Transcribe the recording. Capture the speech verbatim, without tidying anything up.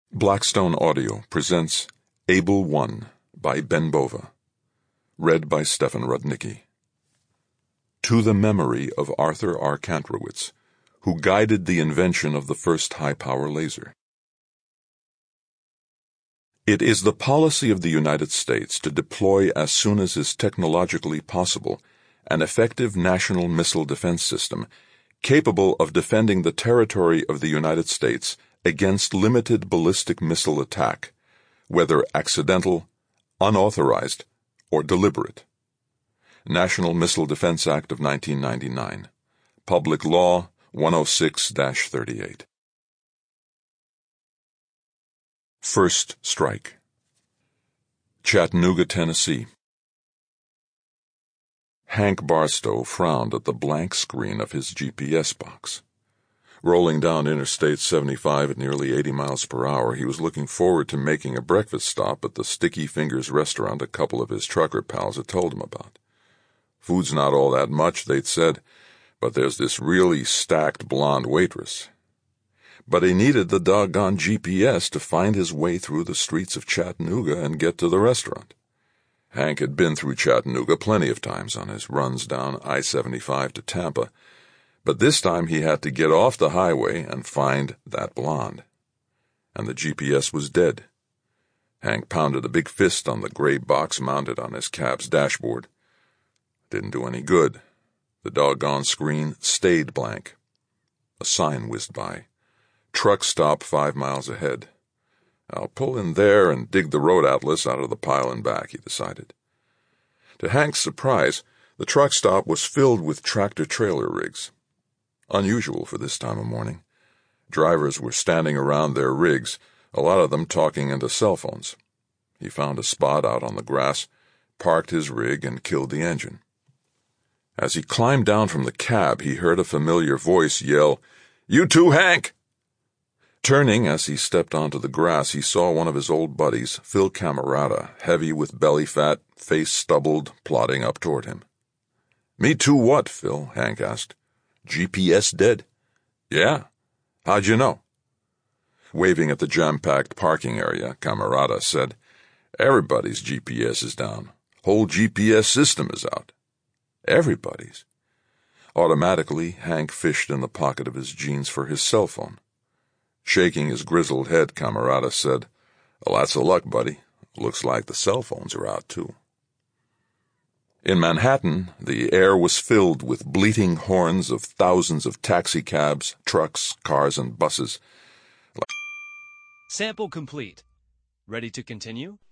Blackstone Audio presents Able One by Ben Bova. Read by Stefan Rudnicki. To the memory of Arthur R. Kantrowitz, who guided the invention of the first high-power laser. It is the policy of the United States to deploy as soon as is technologically possible an effective national missile defense system capable of defending the territory of the United States against limited ballistic missile attack, whether accidental, unauthorized, or deliberate. National Missile Defense Act of nineteen ninety-nine. Public Law one oh six dash thirty-eight. First Strike. Chattanooga, Tennessee. Hank Barstow frowned at the blank screen of his G P S box. Rolling down Interstate seventy-five at nearly eighty miles per hour, he was looking forward to making a breakfast stop at the Sticky Fingers restaurant a couple of his trucker pals had told him about. Food's not all that much, they'd said, but there's this really stacked blonde waitress. But he needed the doggone G P S to find his way through the streets of Chattanooga and get to the restaurant. Hank had been through Chattanooga plenty of times on his runs down I seventy-five to Tampa, but this time he had to get off the highway and find that blonde. And the G P S was dead. Hank pounded a big fist on the gray box mounted on his cab's dashboard. Didn't do any good. The doggone screen stayed blank. A sign whizzed by. Truck stop five miles ahead. I'll pull in there and dig the road atlas out of the pile and back, he decided. To Hank's surprise, the truck stop was filled with tractor-trailer rigs. Unusual for this time of morning. Drivers were standing around their rigs, a lot of them talking into cell phones. He found a spot out on the grass, parked his rig, and killed the engine. As he climbed down from the cab, he heard a familiar voice yell, "You too, Hank!" Turning as he stepped onto the grass, he saw one of his old buddies, Phil Camerata, heavy with belly fat, face stubbled, plodding up toward him. "Me too what?" Phil, Hank asked. "G P S dead." "Yeah? How'd you know?" Waving at the jam-packed parking area, Camerata said, "Everybody's G P S is down. Whole G P S system is out." Everybody's. Automatically, Hank fished in the pocket of his jeans for his cell phone. Shaking his grizzled head, Camerata said, "Well, that's a luck, buddy. Looks like the cell phones are out, too." In Manhattan, the air was filled with bleating horns of thousands of taxicabs, trucks, cars, and buses. Sample complete. Ready to continue?